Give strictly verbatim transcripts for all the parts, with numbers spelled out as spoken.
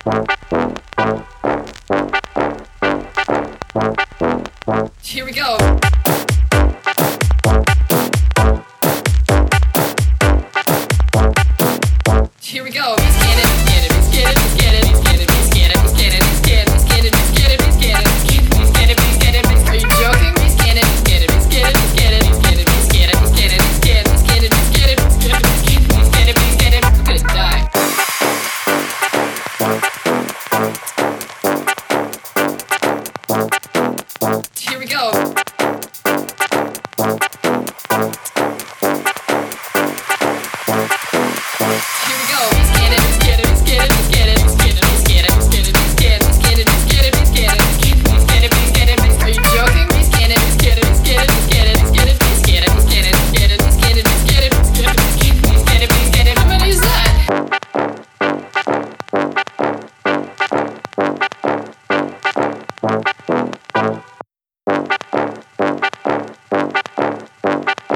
Here we go. Here we go. He's scared, he's scared, he's scared, he's scared, he's scared, he's scared, he's scared, he's scared, he's scared, he's scared, he's scared, he's scared, he's scared, he's scared. Are you joking? He's scared, he's scared, he's scared, he's scared, he's scared, he's scared, he's scared, he's scared, he's scared, he's scared, he's scared, he's scared, he's scared. I'm gonna die. Here we go.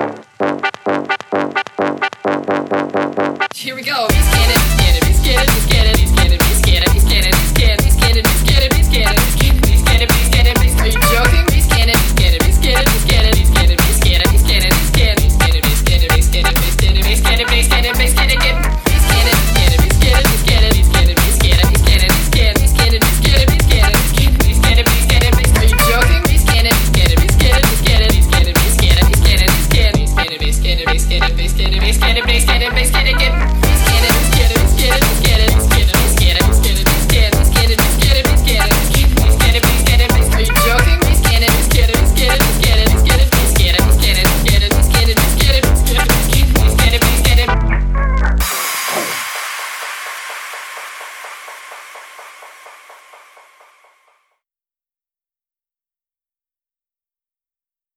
Here we go. He's scared, he's scared, he's scared, he's scared.